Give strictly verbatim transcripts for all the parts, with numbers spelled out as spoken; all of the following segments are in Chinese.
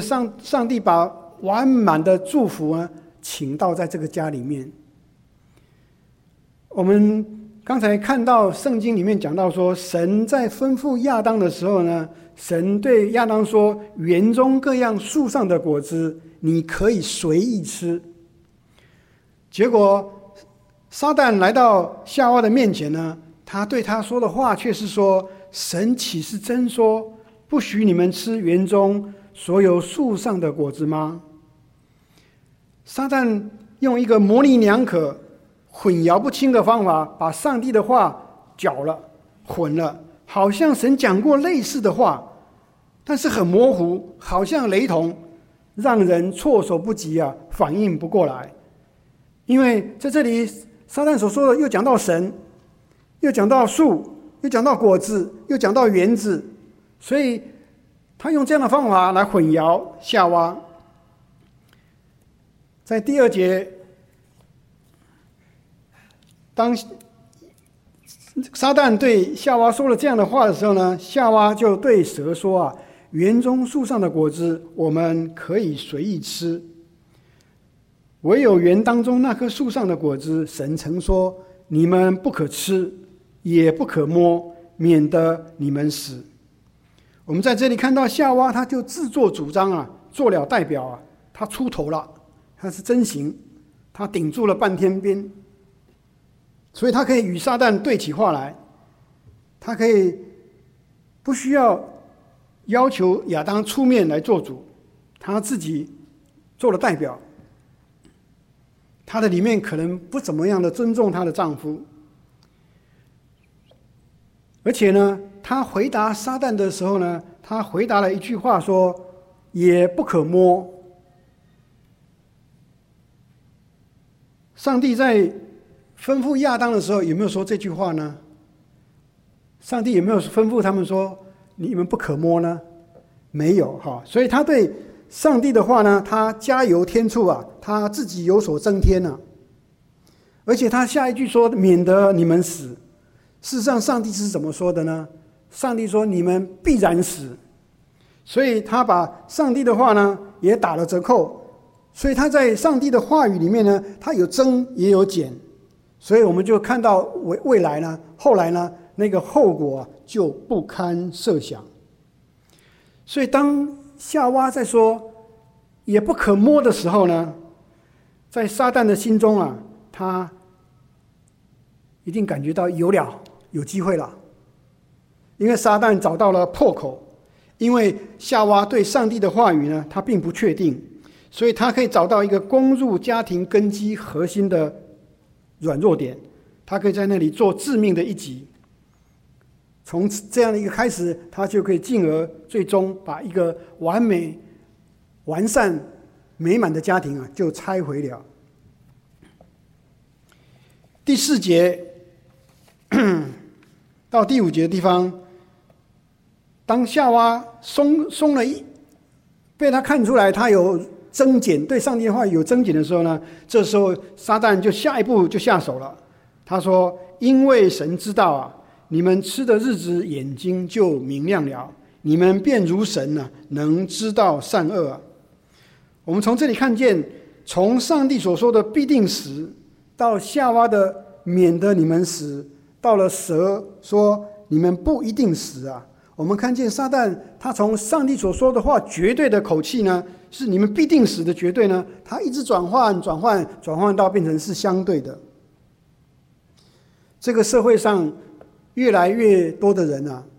上上帝把完满的祝福呢请到在这个家里面。我们刚才看到圣经里面讲到说，神在吩咐亚当的时候呢，神对亚当说，园中各样树上的果子你可以随意吃。结果撒旦来到夏娃的面前呢，他对他说的话却是说，神岂是真说不许你们吃园中所有树上的果子吗？撒旦用一个模棱两可混淆不清的方法，把上帝的话搅了混了，好像神讲过类似的话，但是很模糊，好像雷同，让人措手不及啊，反应不过来。因为在这里撒旦所说的又讲到神，又讲到树，又讲到果子，又讲到园子，所以他用这样的方法来混淆夏娃。在第二节，当撒旦对夏娃说了这样的话的时候呢，夏娃就对蛇说啊，园中树上的果子我们可以随意吃，唯有园当中那棵树上的果子，神曾说你们不可吃，也不可摸，免得你们死。我们在这里看到夏娃，他就自作主张啊，做了代表啊，他出头了，他是真行，他顶住了半天边，所以他可以与撒旦对起话来，他可以不需要要求亚当出面来做主，他自己做了代表。他的里面可能不怎么样的尊重她的丈夫，而且呢，他回答撒旦的时候呢，他回答了一句话说，也不可摸。上帝在吩咐亚当的时候有没有说这句话呢？上帝有没有吩咐他们说你们不可摸呢？没有哈，所以他对上帝的话呢，他加油添醋啊，他自己有所增添啊。而且他下一句说免得你们死，事实上上帝是怎么说的呢？上帝说你们必然死，所以他把上帝的话呢也打了折扣，所以他在上帝的话语里面呢，他有增也有减，所以我们就看到未未来呢，后来呢，那个后果就不堪设想。所以当夏娃在说也不可摸的时候呢，在撒旦的心中啊，他一定感觉到有了，有机会了。因为撒旦找到了破口，因为夏娃对上帝的话语呢，他并不确定，所以他可以找到一个攻入家庭根基核心的软弱点，他可以在那里做致命的一击。从这样的一个开始，他就可以进而最终把一个完美、完善、美满的家庭啊，就拆毁了。第四节到第五节的地方，当夏娃松松了一，被他看出来他有增减，对上帝的话有增减的时候呢，这时候撒旦就下一步就下手了。他说：“因为神知道啊，你们吃的日子眼睛就明亮了，你们便如神啊，能知道善恶啊。”我们从这里看见，从上帝所说的必定死，到夏娃的免得你们死，到了蛇说你们不一定死啊。我们看见撒旦他从上帝所说的话绝对的口气呢，是你们必定死的绝对呢，他一直转换转换转换到变成是相对的。这个社会上越来越多的人啊，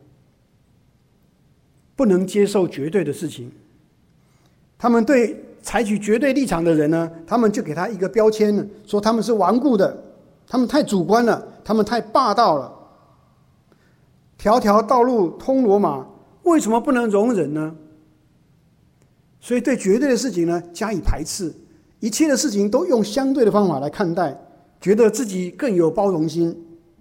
不能接受绝对的事情，他们对采取绝对立场的人呢，他们就给他一个标签，说他们是顽固的，他们太主观了，他们太霸道了。条条道路通罗马，为什么不能容忍呢？所以对绝对的事情呢加以排斥，一切的事情都用相对的方法来看待，觉得自己更有包容心。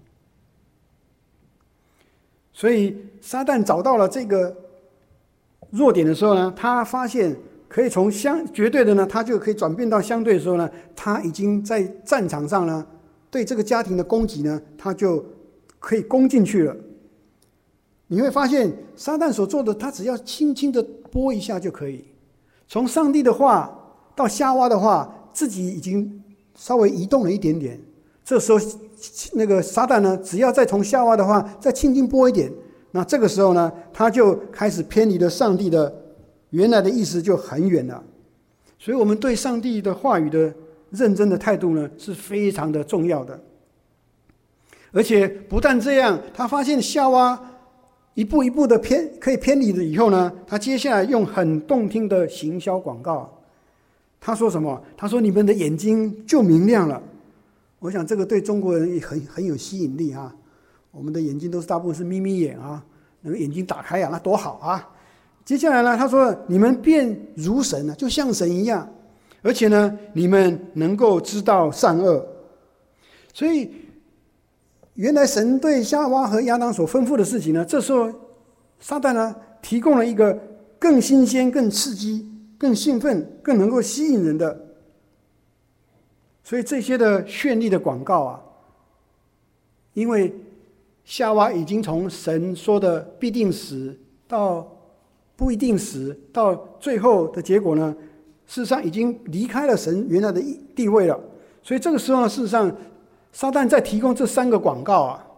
所以撒旦找到了这个弱点的时候呢，他发现可以从相绝对的呢，他就可以转变到相对的时候呢，他已经在战场上呢，对这个家庭的攻击呢，他就可以攻进去了。你会发现撒旦所做的，他只要轻轻的拨一下就可以， 从上帝的话到夏娃的话，自己已经稍微移动了一点点。这时候，那个撒旦呢，只要再从夏娃的话再轻轻拨一点，那这个时候呢，他就开始偏离了上帝的原来的意思，就很远了。所以，我们对上帝的话语的认真的态度呢，是非常的重要的。而且不但这样，他发现夏娃一步一步的偏可以偏离了以后呢，他接下来用很动听的行销广告。他说什么？他说：“你们的眼睛就明亮了。”我想这个对中国人也很很有吸引力啊。我们的眼睛都是大部分是眯眯眼啊，那个眼睛打开啊，那多好啊！接下来呢，他说：“你们变如神啊，就像神一样，而且呢，你们能够知道善恶。”所以，原来神对夏娃和亚当所吩咐的事情呢，这时候撒旦呢提供了一个更新鲜、更刺激、更兴奋、更能够吸引人的。所以这些的绚丽的广告啊，因为夏娃已经从神说的必定死到不一定死，到最后的结果呢，事实上已经离开了神原来的地位了。所以这个时候呢，事实上撒旦在提供这三个广告啊，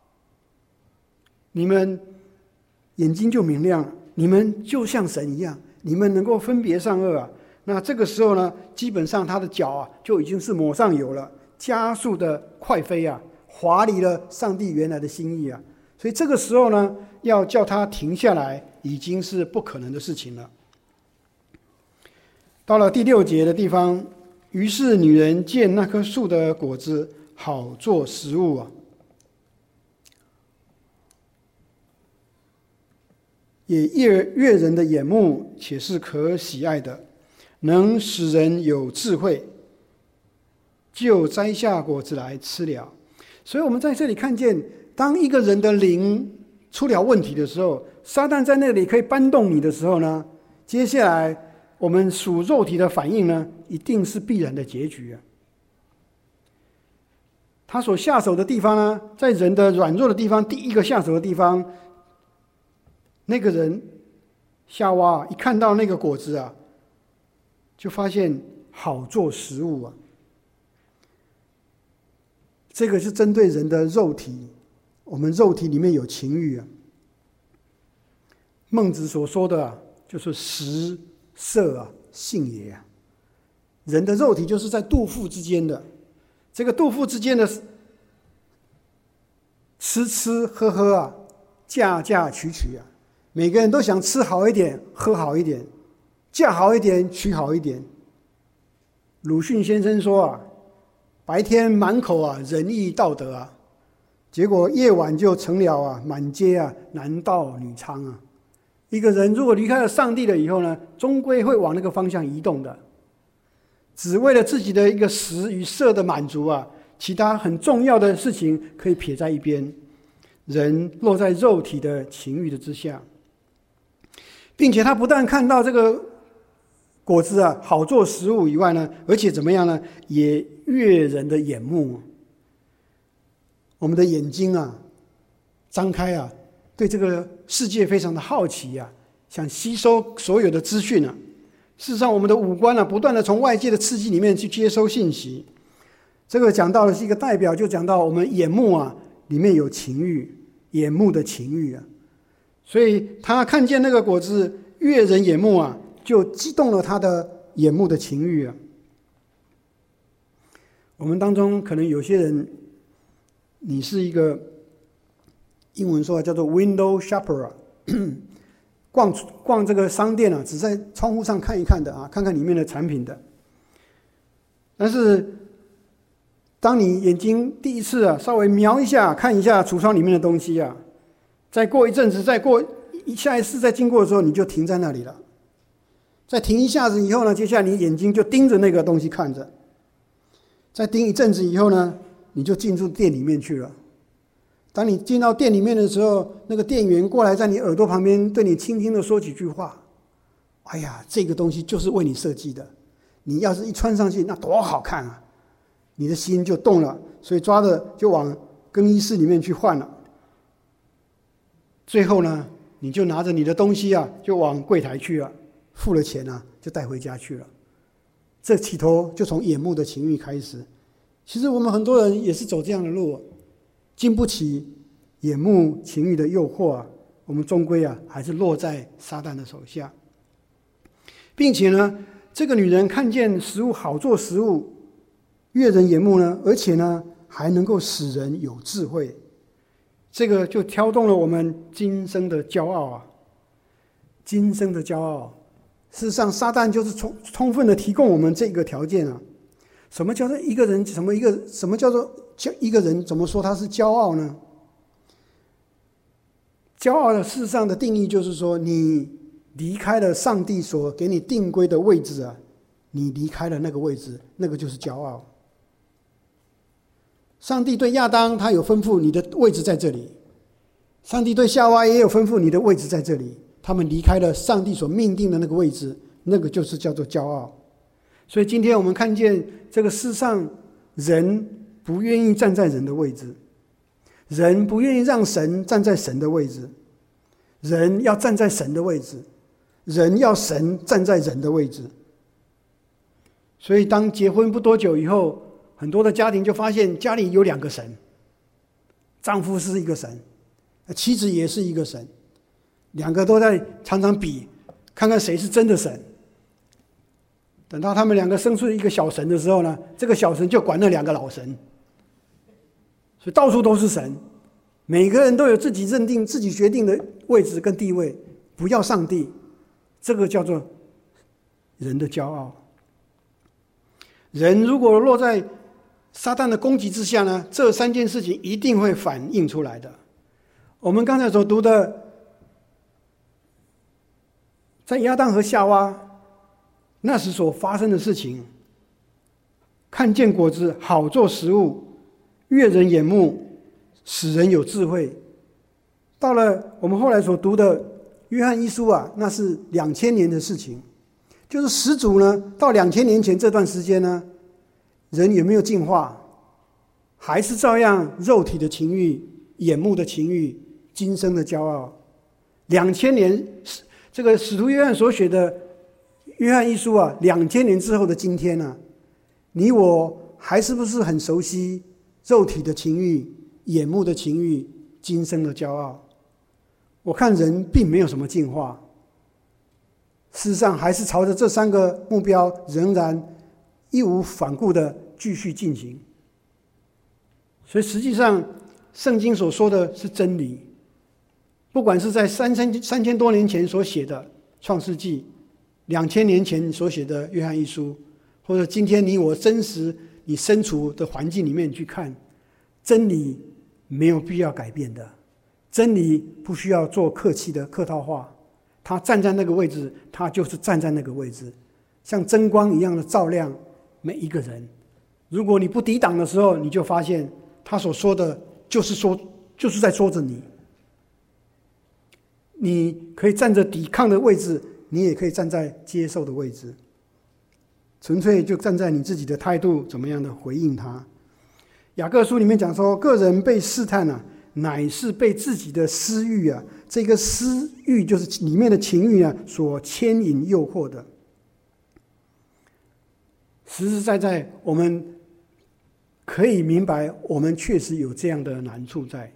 你们眼睛就明亮了，你们就像神一样，你们能够分别善恶啊。那这个时候呢，基本上他的脚啊就已经是抹上油了，加速的快飞啊，滑离了上帝原来的心意啊。所以这个时候呢，要叫他停下来，已经是不可能的事情了。到了第六节的地方，于是女人见那棵树的果子好做食物啊，也悦悦人的眼目，且是可喜爱的，能使人有智慧，就摘下果子来吃了。所以我们在这里看见，当一个人的灵出了问题的时候，撒旦在那里可以搬动你的时候呢，接下来我们属肉体的反应呢，一定是必然的结局啊。他所下手的地方呢，在人的软弱的地方，第一个下手的地方，那个人夏娃一看到那个果子啊，就发现好做食物啊。这个是针对人的肉体，我们肉体里面有情欲啊。孟子所说的啊，就是食色啊，性也啊。人的肉体就是在肚腹之间的，这个肚腹之间的吃吃喝喝啊，嫁嫁娶娶啊，每个人都想吃好一点，喝好一点，嫁好一点，娶好一点。鲁迅先生说啊，白天满口啊仁义道德啊，结果夜晚就成了啊满街啊男盗女娼啊。一个人如果离开了上帝了以后呢，终归会往那个方向移动的，只为了自己的一个食与色的满足啊，其他很重要的事情可以撇在一边，人落在肉体的情欲的之下，并且他不但看到这个果子啊好做食物以外呢，而且怎么样呢，也悦人的眼目。我们的眼睛啊张开啊，对这个世界非常的好奇啊，想吸收所有的资讯啊。事实上我们的五官啊，不断的从外界的刺激里面去接收信息。这个讲到的是一个代表，就讲到我们眼目啊里面有情欲，眼目的情欲啊，所以他看见那个果子悦人眼目啊，就激动了他的眼目的情欲啊。我们当中可能有些人，你是一个英文说叫做 window shopper 啊，逛逛这个商店啊，只在窗户上看一看的啊，看看里面的产品的。但是当你眼睛第一次啊稍微瞄一下看一下橱窗里面的东西啊，再过一阵子，再过下一次再经过的时候，你就停在那里了。再停一下子以后呢，接下来你眼睛就盯着那个东西看着。再盯一阵子以后呢，你就进入店里面去了。当你进到店里面的时候，那个店员过来在你耳朵旁边对你轻轻的说几句话。哎呀，这个东西就是为你设计的，你要是一穿上去，那多好看啊！你的心就动了，所以抓着就往更衣室里面去换了。最后呢，你就拿着你的东西啊，就往柜台去了。 付了钱啊，就带回家去了。这起头就从眼目的情欲开始。其实我们很多人也是走这样的路，经不起眼目情欲的诱惑啊，我们终归啊还是落在撒旦的手下。并且呢，这个女人看见食物好做食物，悦人眼目呢，而且呢还能够使人有智慧，这个就挑动了我们今生的骄傲啊！今生的骄傲，事实上，撒旦就是充充分的提供我们这个条件啊。什么叫做一个人？什么一个什么叫做一个人？怎么说他是骄傲呢？骄傲的事实上的定义就是说，你离开了上帝所给你定规的位置啊，你离开了那个位置，那个就是骄傲。上帝对亚当他有吩咐，你的位置在这里；上帝对夏娃也有吩咐，你的位置在这里。他们离开了上帝所命定的那个位置，那个就是叫做骄傲。所以今天我们看见这个世上人不愿意站在人的位置，人不愿意让神站在神的位置，人要站在神的位置，人要神站在人的位置。所以当结婚不多久以后，很多的家庭就发现家里有两个神，丈夫是一个神，妻子也是一个神，两个都在常常比，看看谁是真的神。等到他们两个生出一个小神的时候呢，这个小神就管那两个老神，所以到处都是神，每个人都有自己认定、自己决定的位置跟地位，不要上帝，这个叫做人的骄傲。人如果落在撒旦的攻击之下呢，这三件事情一定会反映出来的。我们刚才所读的，在亚当和夏娃那时所发生的事情，看见果子好做食物，悦人眼目，使人有智慧。到了我们后来所读的约翰一书啊，那是两千年的事情。就是始祖呢，到两千年前这段时间呢，人有没有进化？还是照样肉体的情欲、眼目的情欲、今生的骄傲。两千年，这个使徒约翰所写的约翰一书啊，两千年之后的今天呢、啊，你我还是不是很熟悉肉体的情欲、眼目的情欲、今生的骄傲？我看人并没有什么进化，事实上还是朝着这三个目标仍然义无反顾的继续进行。所以实际上圣经所说的是真理，不管是在三千三千多年前所写的创世纪，两千年前所写的约翰一书，或者今天你我真实你身处的环境里面去看，真理没有必要改变的，真理不需要做客气的客套话，他站在那个位置，他就是站在那个位置，像真光一样的照亮每一个人。如果你不抵挡的时候，你就发现他所说的就是说，就是在说着你。你可以站着抵抗的位置，你也可以站在接受的位置，纯粹就站在你自己的态度怎么样的回应他。雅各书里面讲说，个人被试探啊，乃是被自己的私欲啊，这个私欲就是里面的情欲啊，所牵引诱惑的。实实在在我们可以明白，我们确实有这样的难处在。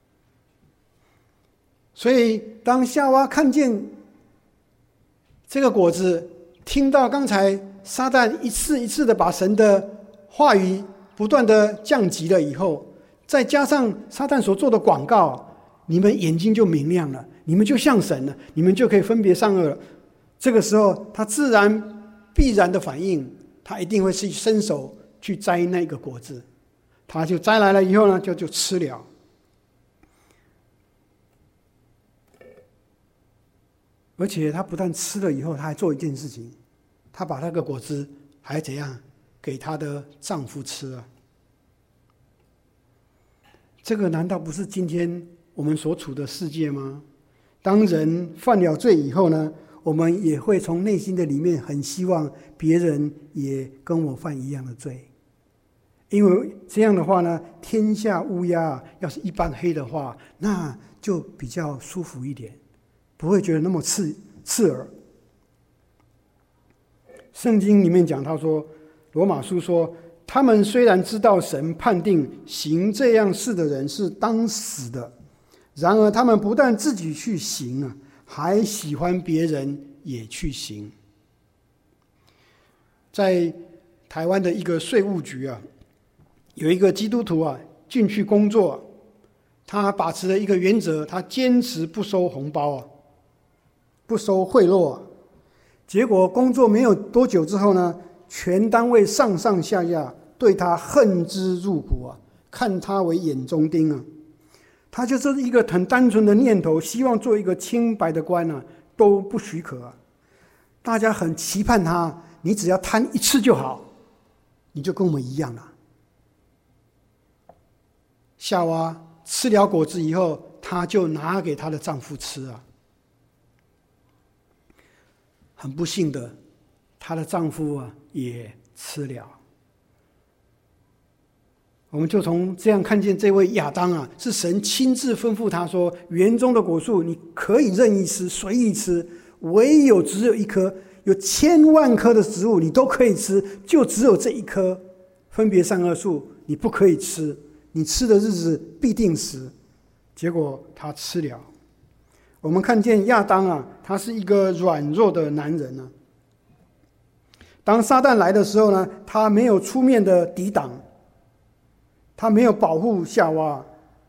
所以当夏娃看见这个果子，听到刚才撒旦一次一次的把神的话语不断的降级了以后，再加上撒旦所做的广告，你们眼睛就明亮了，你们就像神了，你们就可以分别善恶了。这个时候他自然必然的反应，他一定会去伸手去摘那个果子，他就摘来了以后呢，就就吃了。而且他不但吃了以后，他还做一件事情，他把那个果子还怎样给他的丈夫吃啊？这个难道不是今天我们所处的世界吗？当人犯了罪以后呢，我们也会从内心的里面很希望别人也跟我犯一样的罪，因为这样的话呢，天下乌鸦要是一般黑的话，那就比较舒服一点，不会觉得那么刺刺耳。 圣经里面讲，他说，罗马书说，他们虽然知道神判定行这样事的人是当死的，然而他们不但自己去行啊，还喜欢别人也去行。在台湾的一个税务局啊，有一个基督徒啊进去工作，他把持了一个原则，他坚持不收红包啊，不收贿赂啊。结果工作没有多久之后呢，全单位上上下下对他恨之入骨啊，看他为眼中钉啊。他就是一个很单纯的念头，希望做一个清白的官啊，都不许可啊。大家很期盼他，你只要贪一次就好，你就跟我们一样了。夏娃吃了果子以后，她就拿给她的丈夫吃啊。很不幸的，她的丈夫啊也吃了。我们就从这样看见这位亚当啊，是神亲自吩咐他说：园中的果树你可以任意吃，随意吃，唯有只有一棵，有千万棵的植物你都可以吃，就只有这一棵分别善恶树你不可以吃，你吃的日子必定死。结果他吃了。我们看见亚当啊，他是一个软弱的男人啊。当撒旦来的时候呢，他没有出面的抵挡，他没有保护夏娃，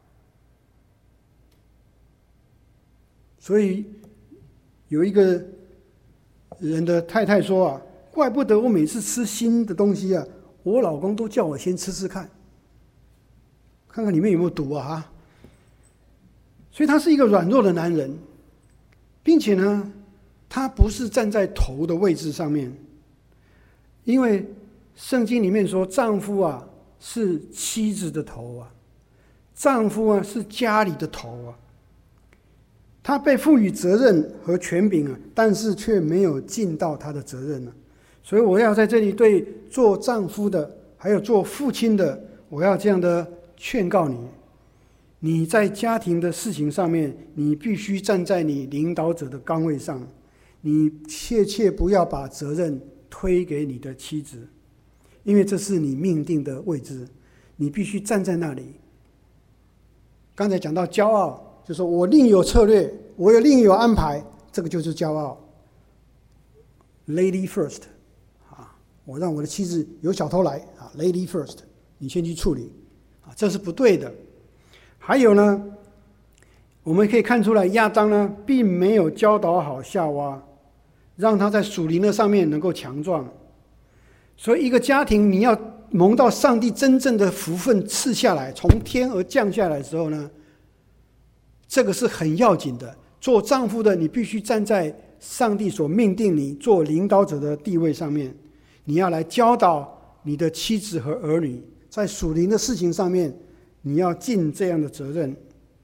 所以有一个人的太太说啊，怪不得我每次吃新的东西啊，我老公都叫我先吃吃看，看看里面有没有毒啊哈。所以他是一个软弱的男人，并且呢，他不是站在头的位置上面，因为圣经里面说，丈夫啊是妻子的头啊，丈夫啊是家里的头啊。他被赋予责任和权柄啊，但是却没有尽到他的责任啊。所以我要在这里对做丈夫的，还有做父亲的，我要这样的劝告你：你在家庭的事情上面，你必须站在你领导者的岗位上，你切切不要把责任推给你的妻子，因为这是你命定的位置，你必须站在那里。刚才讲到骄傲，就说我另有策略，我有另有安排，这个就是骄傲。Lady first， 啊，我让我的妻子有小偷来啊 ，Lady first， 你先去处理啊，这是不对的。还有呢，我们可以看出来，亚当呢并没有教导好夏娃，让他在属灵的上面能够强壮。所以一个家庭你要蒙到上帝真正的福分赐下来，从天而降下来的时候呢，这个是很要紧的。做丈夫的你必须站在上帝所命定你做领导者的地位上面，你要来教导你的妻子和儿女，在属灵的事情上面你要尽这样的责任。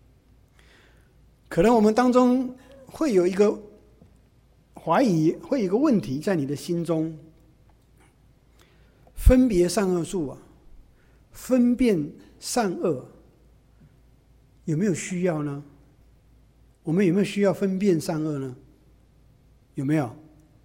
可能我们当中会有一个怀疑，会有一个问题在你的心中：分别善恶树啊，分辨善恶有没有需要呢？我们有没有需要分辨善恶呢？有没有？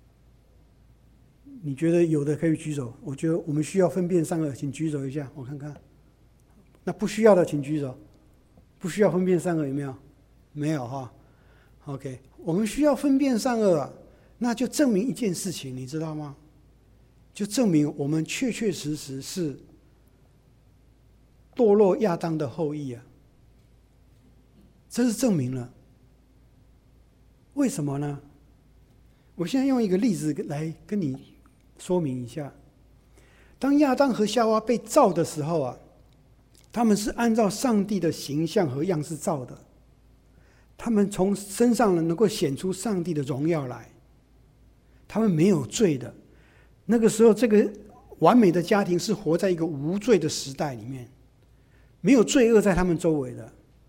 你觉得有的可以举手。我觉得我们需要分辨善恶，请举手一下，我看看。那不需要的请举手。不需要分辨善恶有没有？没有哈。OK， 我们需要分辨善恶啊，那就证明一件事情，你知道吗？就证明我们确确实实是堕落亚当的后裔啊，这是证明了。为什么呢？我现在用一个例子来跟你说明一下。当亚当和夏娃被造的时候啊，他们是按照上帝的形象和样式造的，他们从身上能够显出上帝的荣耀来，他们没有罪的。那个时候这个完美的家庭是活在一个无罪的时代里面，没有罪恶在他们周围的。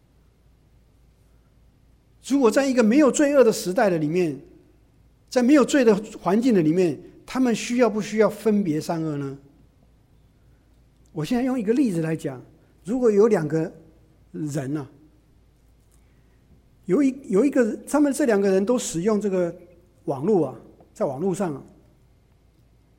如果在一个没有罪恶的时代的里面，在没有罪的环境的里面，他们需要不需要分别善恶呢？我现在用一个例子来讲，如果有两个人啊，有一有一个他们这两个人都使用这个网络啊，在网络上啊，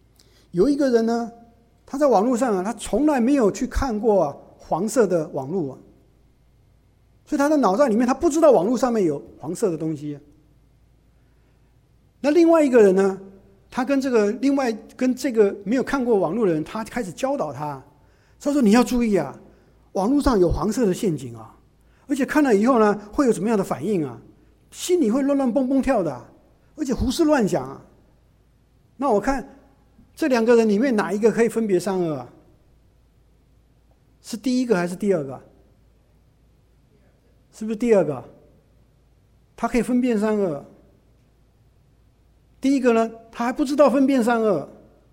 有一个人呢，他在网络上啊，他从来没有去看过、啊、黄色的网络啊，所以他的脑袋里面他不知道网络上面有黄色的东西、啊。那另外一个人呢，他跟这个另外跟这个没有看过网络的人，他开始教导他，他说你要注意啊，网络上有黄色的陷阱啊，而且看了以后呢，会有什么样的反应啊？心里会乱乱蹦蹦跳的、啊，而且胡思乱想啊。那我看这两个人里面哪一个可以分别善恶啊？是第一个还是第二个？是不是第二个？他可以分辨善恶。第一个呢，他还不知道分辨善恶，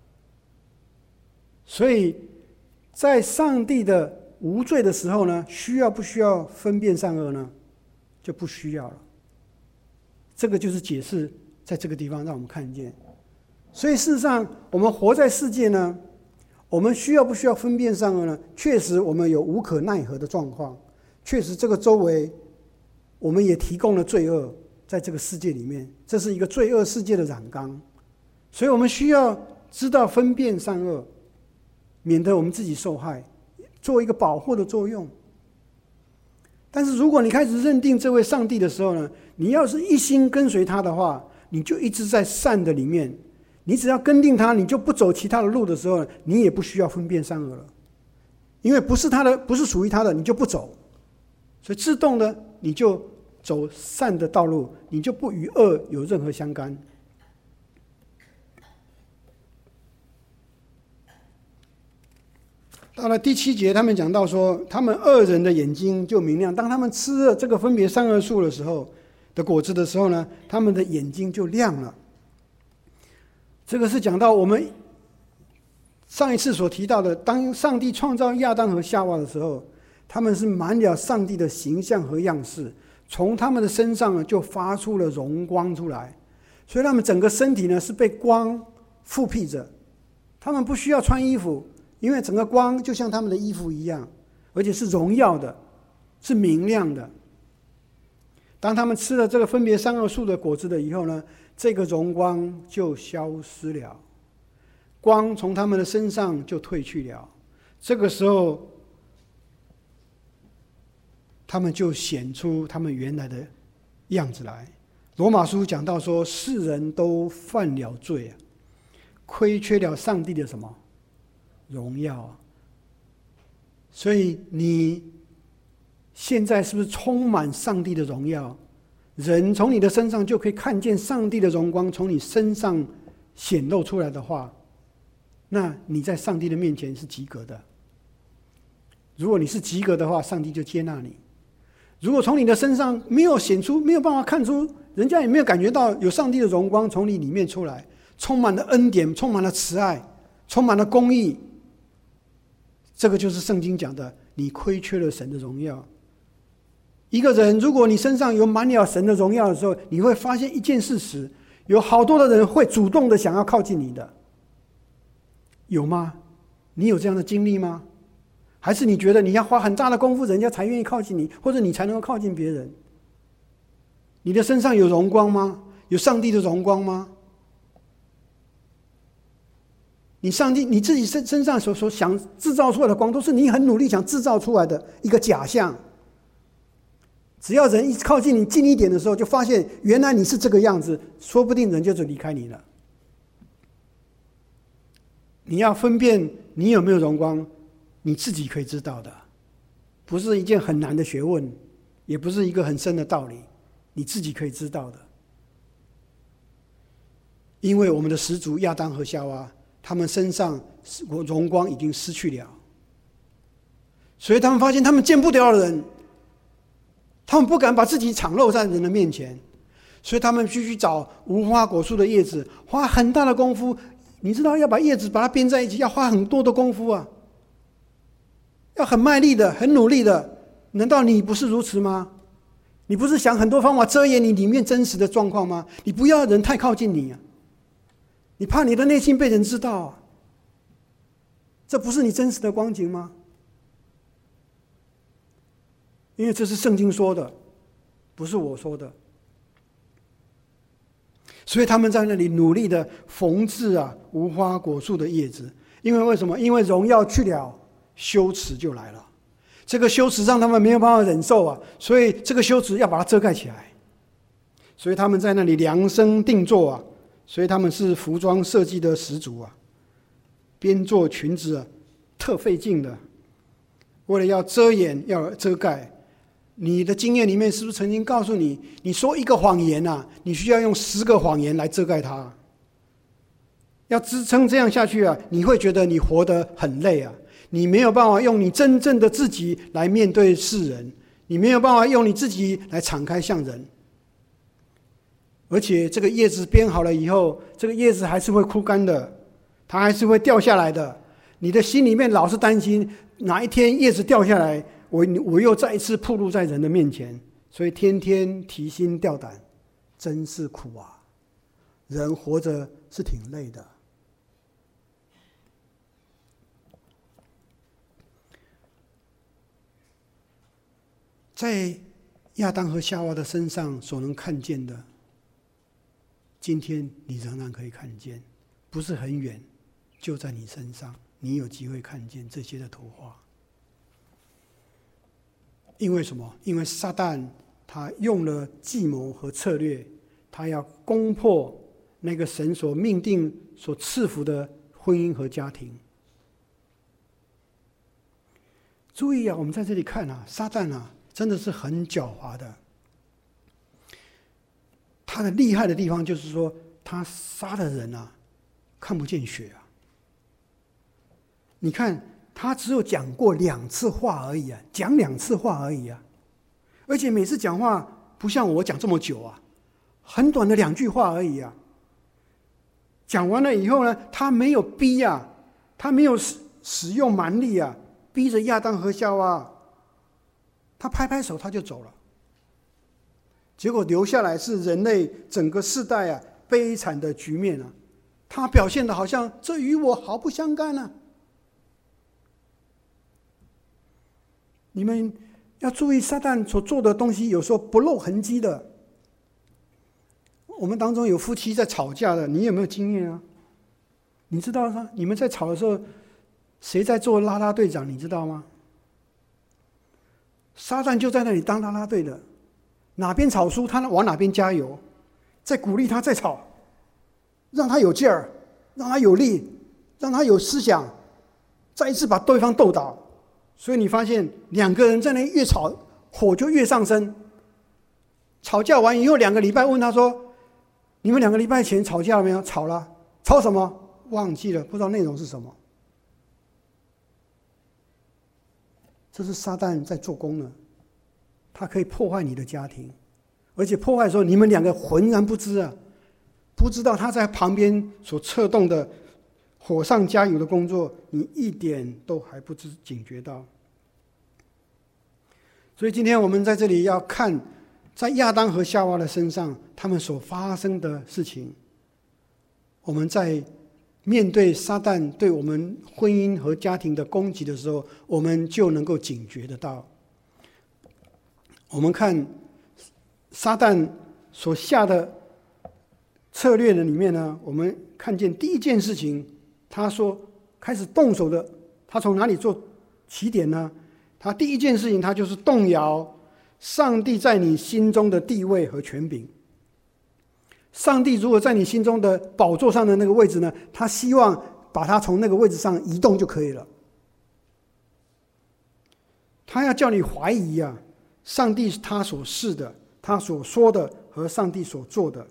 所以在上帝的无罪的时候呢，需要不需要分辨善恶呢？就不需要了。这个就是解释在这个地方让我们看见。所以事实上，我们活在世界呢，我们需要不需要分辨善恶呢？确实，我们有无可奈何的状况。确实，这个周围我们也提供了罪恶。在这个世界里面，这是一个罪恶世界的染缸，所以我们需要知道分辨善恶，免得我们自己受害，做一个保护的作用。但是如果你开始认定这位上帝的时候呢，你要是一心跟随他的话，你就一直在善的里面，你只要跟定他，你就不走其他的路的时候，你也不需要分辨善恶了，因为不是他的，不是属于他的，你就不走，所以自动的你就走善的道路，你就不与恶有任何相干。到了第七节，他们讲到说，他们恶人的眼睛就明亮。当他们吃了这个分别善恶树的时候的果子的时候呢，他们的眼睛就亮了。这个是讲到我们上一次所提到的，当上帝创造亚当和夏娃的时候，他们是满了上帝的形象和样式。从他们的身上就发出了荣光出来，所以他们整个身体呢是被光覆庇着，他们不需要穿衣服，因为整个光就像他们的衣服一样，而且是荣耀的，是明亮的。当他们吃了这个分别善恶树的果子的以后呢，这个荣光就消失了，光从他们的身上就退去了。这个时候他们就显出他们原来的样子来。罗马书讲到说，世人都犯了罪啊，亏缺了上帝的什么荣耀啊。所以你现在是不是充满上帝的荣耀？人从你的身上就可以看见上帝的荣光从你身上显露出来的话，那你在上帝的面前是及格的。如果你是及格的话，上帝就接纳你。如果从你的身上没有显出，没有办法看出，人家也没有感觉到有上帝的荣光从你里面出来，充满了恩典，充满了慈爱，充满了公义，这个就是圣经讲的，你亏缺了神的荣耀。一个人如果你身上有满了神的荣耀的时候，你会发现一件事实，有好多的人会主动的想要靠近你的，有吗？你有这样的经历吗？还是你觉得你要花很大的功夫，人家才愿意靠近你，或者你才能够靠近别人？你的身上有荣光吗？有上帝的荣光吗？你上帝你自己身身上所所想制造出来的光，都是你很努力想制造出来的一个假象。只要人一靠近你近一点的时候，就发现原来你是这个样子，说不定人就就离开你了。你要分辨你有没有荣光，你自己可以知道的，不是一件很难的学问，也不是一个很深的道理，你自己可以知道的。因为我们的始祖亚当和夏娃，他们身上荣光已经失去了，所以他们发现他们见不了人，他们不敢把自己敞露在人的面前，所以他们必须找无花果树的叶子，花很大的功夫。你知道要把叶子把它编在一起，要花很多的功夫啊，要很卖力的，很努力的。难道你不是如此吗？你不是想很多方法遮掩你里面真实的状况吗？你不要人太靠近你啊，你怕你的内心被人知道啊，这不是你真实的光景吗？因为这是圣经说的，不是我说的。 所以他们在那里努力的缝制啊无花果树的叶子。因为为什么？因为荣耀去了，羞耻就来了。这个羞耻让他们没有办法忍受啊，所以这个羞耻要把它遮盖起来。所以他们在那里量身定做啊，所以他们是服装设计的始祖啊。编做裙子啊，特费劲的，为了要遮掩，要遮盖。你的经验里面是不是曾经告诉你，你说一个谎言啊，你需要用十个谎言来遮盖它？要支撑这样下去啊，你会觉得你活得很累啊，你没有办法用你真正的自己来面对世人，你没有办法用你自己来敞开向人。而且这个叶子编好了以后，这个叶子还是会枯干的，它还是会掉下来的。你的心里面老是担心哪一天叶子掉下来，我我又再一次暴露在人的面前，所以天天提心吊胆，真是苦啊！人活着是挺累的。在亚当和夏娃的身上所能看见的，今天你仍然可以看见，不是很远，就在你身上，你有机会看见这些的图画。因为什么？因为撒旦他用了计谋和策略，他要攻破那个神所命定、所赐福的婚姻和家庭。注意啊，我们在这里看啊，撒旦啊，真的是很狡猾的。他的厉害的地方就是说，他杀的人啊，看不见血啊。你看，他只有讲过两次话而已啊，讲两次话而已啊，而且每次讲话不像我讲这么久啊，很短的两句话而已啊。讲完了以后呢，他没有逼啊，他没有使使用蛮力啊，逼着亚当和夏娃，他拍拍手他就走了。结果留下来是人类整个世代啊悲惨的局面啊，他表现的好像这与我毫不相干啊。你们要注意，撒旦所做的东西有时候不露痕迹的。我们当中有夫妻在吵架的，你有没有经验啊？你知道吗？你们在吵的时候，谁在做啦啦队长？你知道吗？撒旦就在那里当啦啦队的，哪边吵输，他往哪边加油，再鼓励他再吵，让他有劲儿，让他有力，让他有思想，再一次把对方斗倒。所以你发现两个人在那越吵，火就越上升。吵架完以后，两个礼拜问他说：“你们两个礼拜前吵架了没有？”吵了。吵什么？忘记了，不知道内容是什么。这是撒旦在做工呢，他可以破坏你的家庭，而且破坏的时候你们两个浑然不知啊，不知道他在旁边所策动的火上加油的工作，你一点都还不知警觉到。所以今天我们在这里要看，在亚当和夏娃的身上，他们所发生的事情。我们在面对撒旦对我们婚姻和家庭的攻击的时候，我们就能够警觉得到。我们看撒旦所下的策略的里面呢，我们看见第一件事情，他说开始动手的，他从哪里做起点呢？他第一件事情，他就是动摇上帝在你心中的地位和权柄。上帝如果在你心中的宝座上的那个位置呢，他希望把他从那个位置上移动就可以了。他要叫你怀疑啊，上帝是他所示的，他所说的和上帝所做的。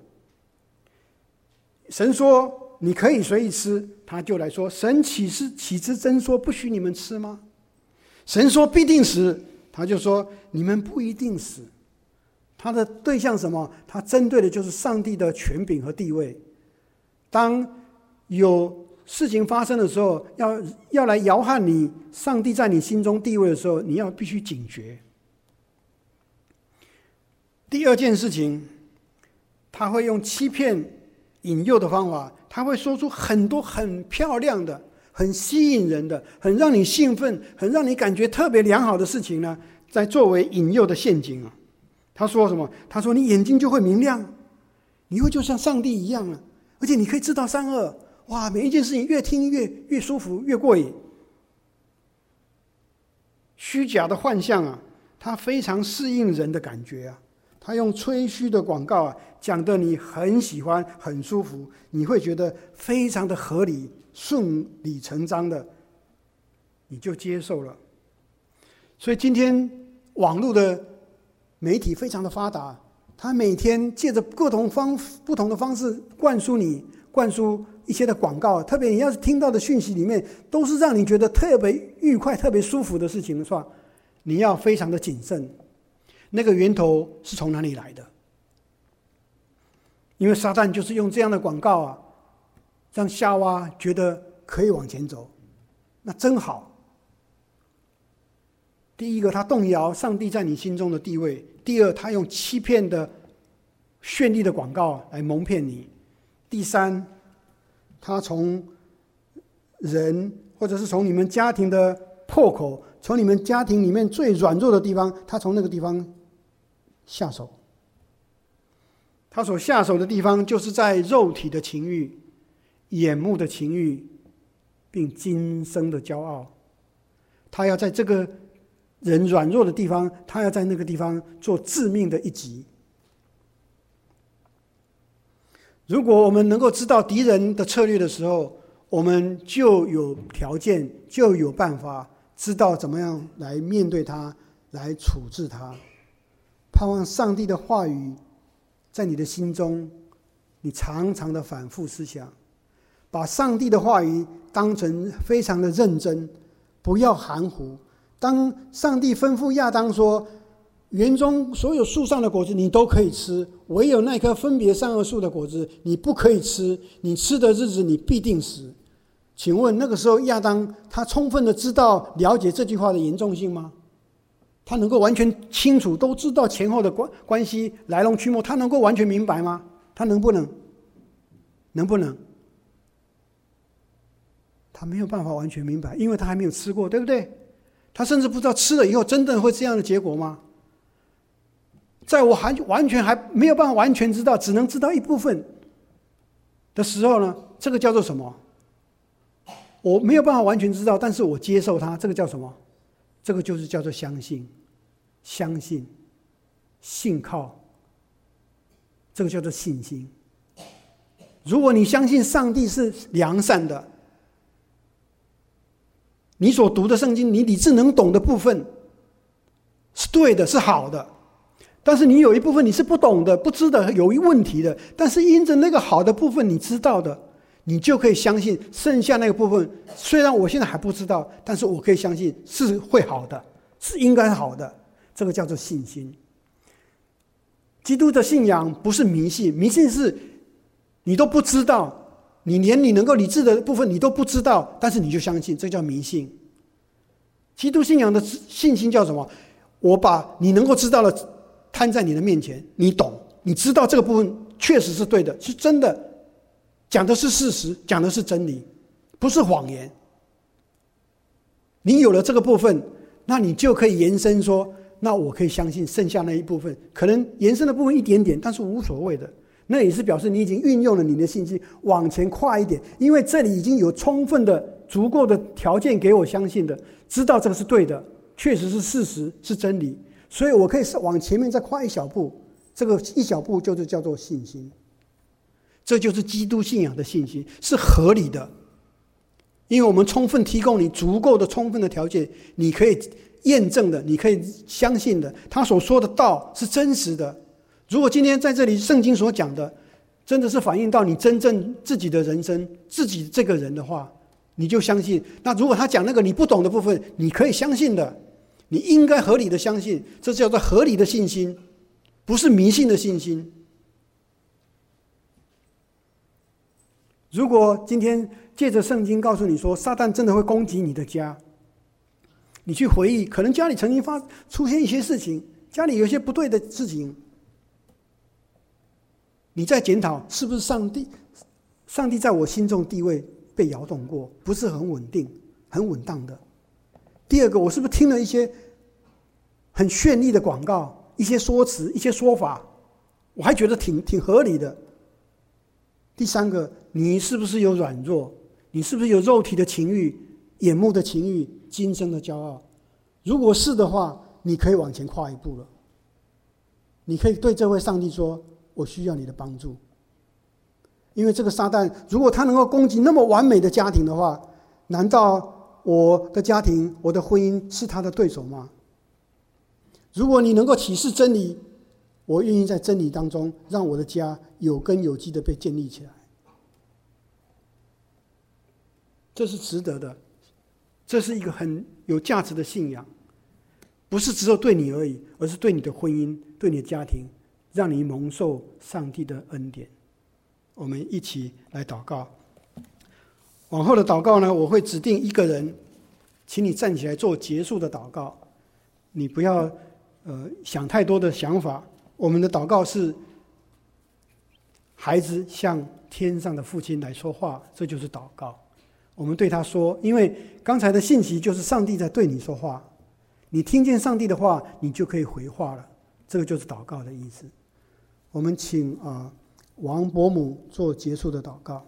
神说你可以随意吃，他就来说：神岂是岂知真说不许你们吃吗？神说必定死，他就说你们不一定死。他的对象什么？他针对的就是上帝的权柄和地位。当有事情发生的时候，要要来摇撼你上帝在你心中地位的时候，你要必须警觉。第二件事情，他会用欺骗引诱的方法，他会说出很多很漂亮的、很吸引人的、很让你兴奋、很让你感觉特别良好的事情呢，在作为引诱的陷阱啊。他说什么？他说你眼睛就会明亮， 你会就像上帝一样了，而且你可以知道善恶，哇，每一件事情越听越越舒服，越过瘾。虚假的幻象啊，它非常适应人的感觉啊。他用吹嘘的广告啊，讲的你很喜欢，很舒服，你会觉得非常的合理，顺理成章的，你就接受了。所以今天网络的媒体非常的发达，他每天借着各种方不同的方式灌输你，灌输一些的广告，特别你要是听到的讯息里面都是让你觉得特别愉快、特别舒服的事情的话，你要非常的谨慎。那个源头是从哪里来的？因为撒旦就是用这样的广告啊，让夏娃觉得可以往前走，那真好。第一个，他动摇上帝在你心中的地位；第二，他用欺骗的、绚丽的广告来蒙骗你；第三，他从人或者是从你们家庭的破口，从你们家庭里面最软弱的地方，他从那个地方下手。他所下手的地方就是在肉体的情欲、眼目的情欲，并今生的骄傲。他要在这个人软弱的地方，他要在那个地方做致命的一击。如果我们能够知道敌人的策略的时候，我们就有条件，就有办法知道怎么样来面对他，来处置他。盼望上帝的话语在你的心中，你常常的反复思想，把上帝的话语当成非常的认真，不要含糊。当上帝吩咐亚当说，园中所有树上的果子你都可以吃，唯有那棵分别善恶树的果子你不可以吃，你吃的日子你必定死。请问那个时候亚当他充分的知道了解这句话的严重性吗？他能够完全清楚都知道前后的关关系来龙去脉，他能够完全明白吗？他能不能？能不能？他没有办法完全明白，因为他还没有吃过，对不对？他甚至不知道吃了以后真的会这样的结果吗？在我还完全还没有办法完全知道，只能知道一部分的时候呢，这个叫做什么？我没有办法完全知道，但是我接受它，这个叫什么？这个就是叫做相信，相信，信靠，这个叫做信心。如果你相信上帝是良善的，你所读的圣经，你理智能懂的部分是对的，是好的，但是你有一部分你是不懂的、不知的、有问题的，但是因着那个好的部分你知道的，你就可以相信剩下那个部分，虽然我现在还不知道，但是我可以相信是会好的，是应该好的，这个叫做信心。基督的信仰不是迷信，迷信是你都不知道，你连你能够理智的部分你都不知道，但是你就相信，这叫迷信。基督信仰的信心叫什么？我把你能够知道的摊在你的面前，你懂，你知道这个部分确实是对的，是真的，讲的是事实，讲的是真理，不是谎言。你有了这个部分，那你就可以延伸说，那我可以相信剩下那一部分，可能延伸的部分一点点，但是无所谓的，那也是表示你已经运用了你的信心往前跨一点，因为这里已经有充分的足够的条件给我相信的，知道这个是对的，确实是事实，是真理，所以我可以往前面再跨一小步，这个一小步就是叫做信心。这就是基督信仰的信心，是合理的，因为我们充分提供你足够的充分的条件，你可以验证的，你可以相信的，他所说的道是真实的。如果今天在这里圣经所讲的真的是反映到你真正自己的人生，自己这个人的话，你就相信。那如果他讲那个你不懂的部分，你可以相信的，你应该合理的相信，这叫做合理的信心，不是迷信的信心。如果今天借着圣经告诉你说撒旦真的会攻击你的家，你去回忆，可能家里曾经发出现一些事情，家里有些不对的事情，你在检讨是不是上帝上帝在我心中地位被摇动过，不是很稳定很稳当的。第二个，我是不是听了一些很绚丽的广告，一些说辞，一些说法，我还觉得挺挺合理的， 第三个，你是不是有软弱？你是不是有肉体的情欲、眼目的情欲、今生的骄傲？如果是的话，你可以往前跨一步了。你可以对这位上帝说：“我需要你的帮助。”因为这个撒旦，如果他能够攻击那么完美的家庭的话，难道我的家庭、我的婚姻是他的对手吗？如果你能够启示真理，我愿意在真理当中让我的家有根有基的被建立起来。这是值得的，这是一个很有价值的信仰，不是只有对你而已，而是对你的婚姻、对你的家庭，让你蒙受上帝的恩典。我们一起来祷告。往后的祷告呢，我会指定一个人，请你站起来做结束的祷告。你不要呃想太多的想法。我们的祷告是孩子向天上的父亲来说话，这就是祷告。我们对他说，因为刚才的信息就是上帝在对你说话，你听见上帝的话，你就可以回话了，这个就是祷告的意思。我们请啊、呃、王伯母做结束的祷告。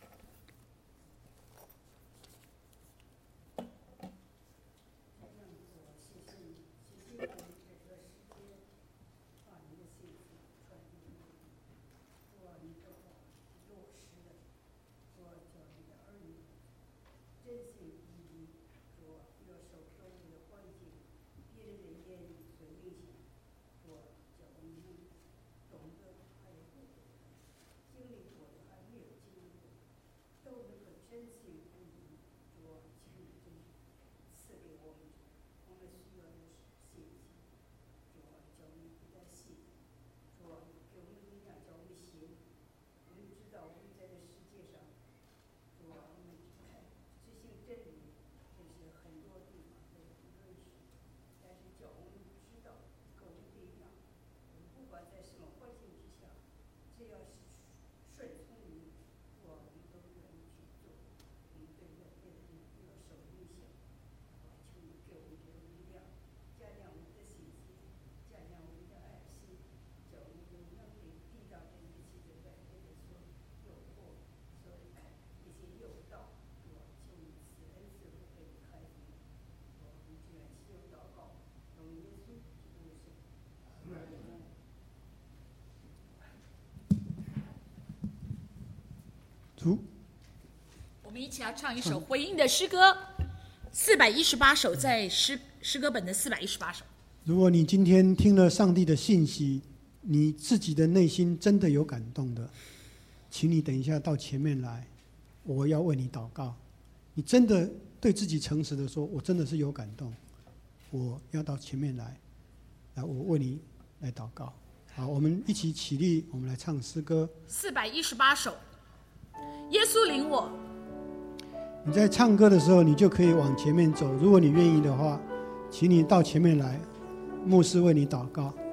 主， 我们一起要唱一首回应的诗歌，四百一十八首，在诗诗歌本的四百一十八首。 如果你今天听了上帝的信息，你自己的内心真的有感动的，请你等一下到前面来，我要为你祷告。你真的对自己诚实的说，我真的是有感动，我要到前面来，来我为你来祷告。好，我们一起起立，我们来唱诗歌四百一十八首。耶稣领我。 你在唱歌的时候，你就可以往前面走。如果你愿意的话，请你到前面来，牧师为你祷告。